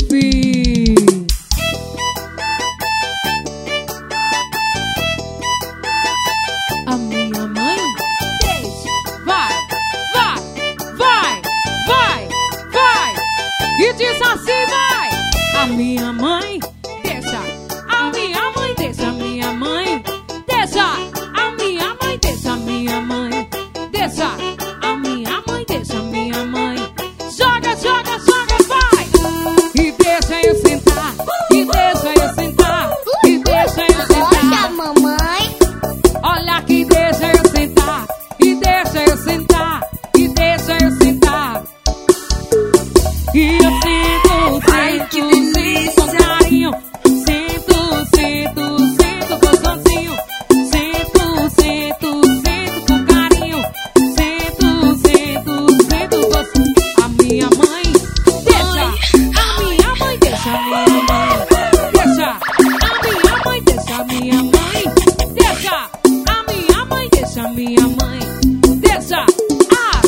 cuspe. A minha mãe deixa. Vai, vai, vai, vai, vai. E diz assim, vai. A minha mãe deixa. A minha mãe deixa. A minha mãe deixa. A minha mãe deixa. A minha mãe deixa. A minha mãe deixa. A minha mãe joga, joga, joga, vai. E deixa eu sentar. E deixa eu sentar. E deixa eu sentar. Olha, mamãe. Olha que deixa eu sentar. E deixa eu sentar. E deixa eu sentar. E eu sinto, Ai, que sinto, delícia. sinto com carinho. Sinto, sinto, sinto gostosinho. Sinto, sinto, sinto com carinho. Sinto, sinto, sinto gostosinho. A minha mãe deixa. A minha mãe deixa. A minha mãe deixa. A minha mãe deixa. A minha mãe deixa. A minha mãe deixa. A minha mãe deixa. Ah!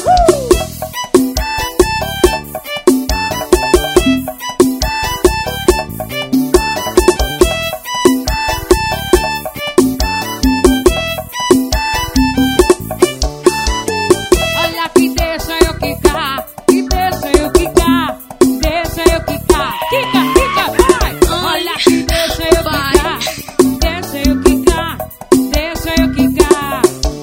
Olha que deixa eu quicar, que deixa eu quicar, deixa eu quicar, quica, quica, vai! Olha que deixa eu quicar, deixa eu quicar, deixa eu quicar.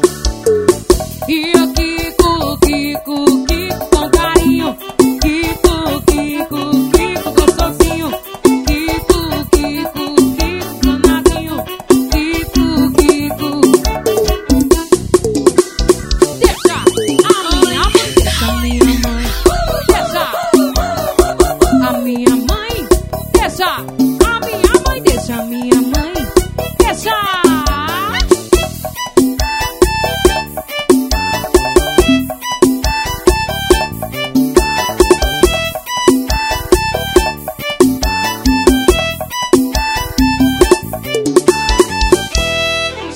E eu quico, quico, quico com carinho, quico, quico, quico gostosinho, quico, quico, quico danadinho, quico, quico. Deixa a minha mãe, deixa a minha mãe, deixa a minha mãe, deixa a minha mãe, deixa a minha mãe, deixa.